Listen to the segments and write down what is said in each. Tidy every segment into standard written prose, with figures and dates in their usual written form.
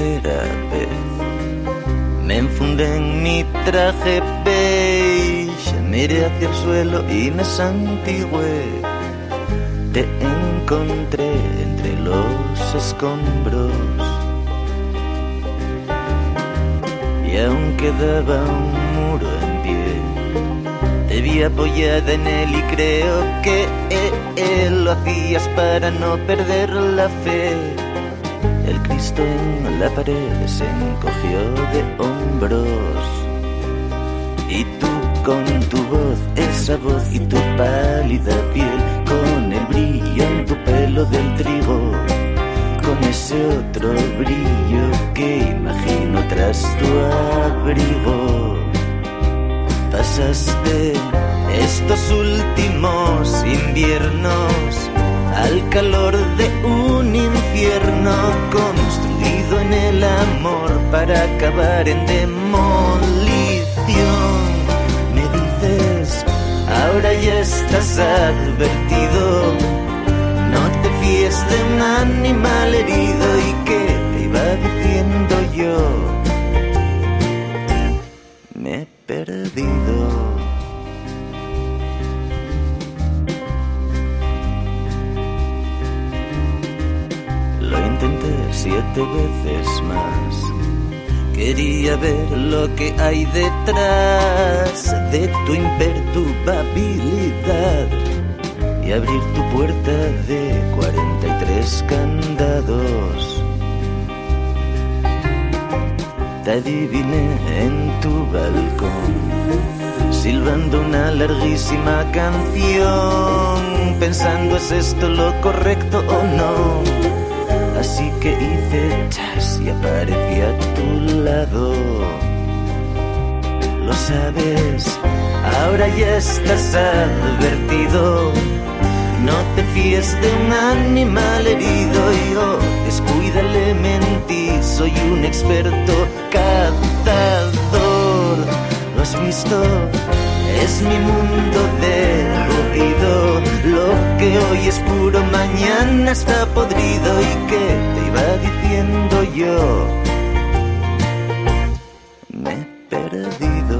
primera vez me enfundé en mi traje beige, miré hacia el suelo y me santigué. Te encontré entre los escombros y aún quedaba un muro en pie. Te vi apoyada en él y creo que lo hacías para no perder la fe. El Cristo en la pared se encogió de hombros y tú con tu voz, esa voz y tu pálida piel, con el brillo en tu pelo del trigo, con ese otro brillo que imagino tras tu abrigo. Pasaste estos últimos inviernos al calor de un infierno construido en el amor para acabar en demolición. Me dices, ahora ya estás advertido, no te fíes de un animal herido. ¿Y qué te iba diciendo yo? Me he perdido. Lo intenté 7 veces más. Quería ver lo que hay detrás de tu imperturbabilidad y abrir tu puerta de 43 candados. Te adiviné en tu balcón, silbando una larguísima canción, pensando ¿es esto lo correcto o no? Así que hice chas y aparecí a tu lado. Lo sabes, ahora ya estás advertido, no te fíes de un animal herido. Yo, descuídale, mentí, soy un experto cazador. ¿Lo has visto? Es mi mundo derruido. Lo que hoy es puro, mañana está podrido. ¿Y qué te iba diciendo yo? Me he perdido.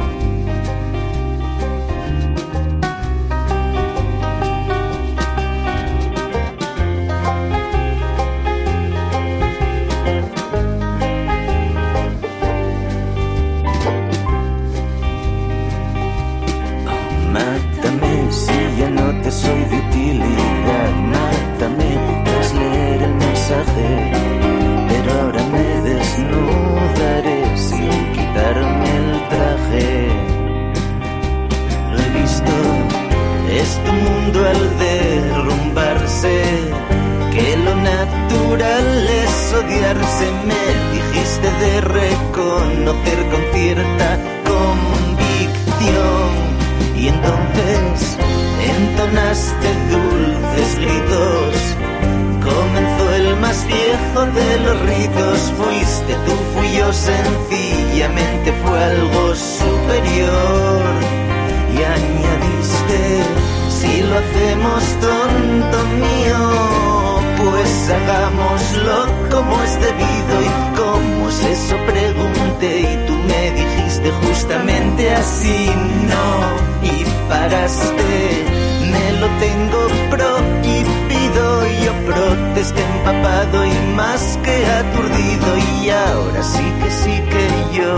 Soy de utilidad, mátame tras leer el mensaje, pero ahora me desnudaré sin quitarme el traje. Lo he visto, es tu mundo al derrumbarse, que lo natural es odiarse. Me dijiste de reconocer con cierta convicción y entonces entonaste dulces gritos. Comenzó el más viejo de los ritos. Fuiste tú, fui yo, sencillamente fue algo superior. Y añadiste, si lo hacemos tonto mío, pues hagámoslo como es debido. ¿Y cómo es eso? Pregunté y tú me dijiste justamente así, no. Y paraste, me lo tengo prohibido. Yo protesté empapado y más que aturdido. Y ahora sí que yo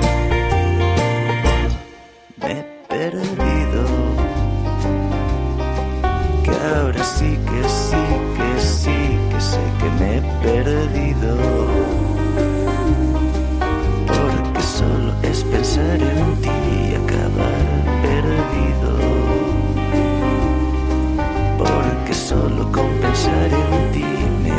me he perdido. Que ahora sí que sé que me he perdido. Porque solo es pensar en ti y acabar perdido. Porque solo con pensar en ti me